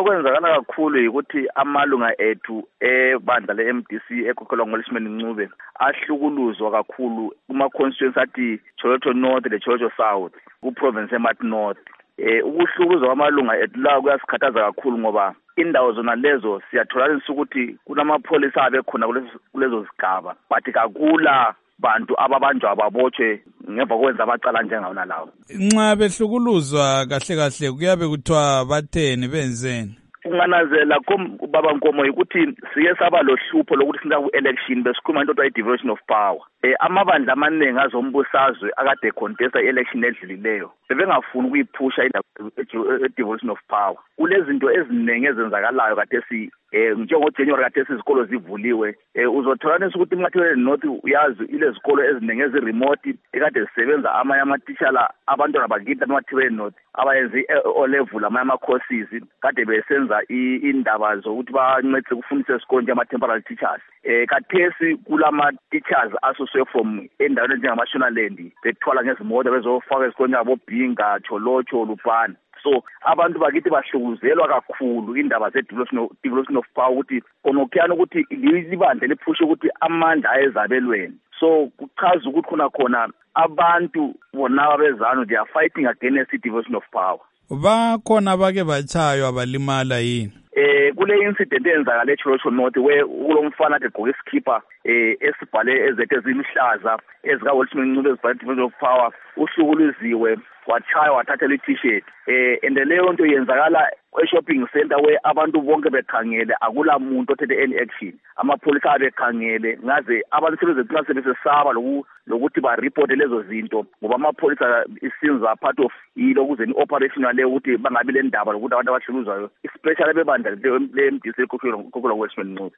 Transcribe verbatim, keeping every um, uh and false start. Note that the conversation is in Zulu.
okwenzakala kakhulu ukuthi amalunga ethu ebandla le-M D C ekhokhelwa nguWelshman Ncube ahlukuluzwa kakhulu kuma-constituency athi Cholocho North le-Cholocho South ku-province eMat North. Eh ukuhlukuluzwa kwamalunga ethu la kuyasikhathaza kakhulu ngoba indawo zona lezo siyatholalisa ukuthi kunamapholisa abekhona kulezo zigaba but kakula bantu ababanjwa ababotshwe ngemva kwenza amacala njengawona lawo. Nxa behlukuluzwa kahle kahle kuyabe kuthiwa batheni benzeni? Unganazela baba Nkomo ukuthi siye saba lohlupho lokuthi singa ku-election besikhuluma into ayi devolution of power. Eh amabandla amaningi azombusazwe akade contesta i-election edlulileyo bebengafuni ukuyiphusha i-devolution of power. Kulezinto eziningi ezenzakalayo kade si eh njengo January kade izikolo zivuliwe eh uzothola ukuthi iMathebele North uyazi ile zikolo eziningi ezi remote ekade zisebenza amanye amatitshala abantwana bakithi eMathebele North abayenzi o level amanye ama courses kade besenza indaba zokuthi bancede ukufundisa esikolo nje ama temporary teachers. Eh kathesi kulama teachers asoswe from endaweni njengamaShonaland bethwala ngezimoto bezofaka esikolo njengabo Bhinga, Cholocho, Lupane. So abantu bakithi bahlukuzelwa kakhulu indaba ze devolution of power ukuthi konokhiyana ukuthi libandle liphushe ukuthi amandla ayezabelweni. So kuchaza ukuthi khona khona abantu bona abezana they are fighting against the devolution of power. Bakhona bake bachaywa balimala yini? Eh kule incident eyenzakala eCholocho North we kulomfana ade gqoka isikipha eh esibhale ezethe ezimhlaza ezika Welshman Ncube ezibhale devolution of power uhlukuluziwe wachaya wathatha le t-shirt eh and leyo nto yenzakala e-shopping center we abantu bonke bekhangele akula muntu othethe any action amapholisa abekhangele ngaze abantu sebezeqala sebesesaba lokuthi ba report lezo zinto ngoba amapholisa isinza part of yilo kuze ni operational le ukuthi bangabi le ndaba lokuthi abantu abahluluzwayo especially bebandla le-M D C ekhokhelwa nguWelshman Ncube.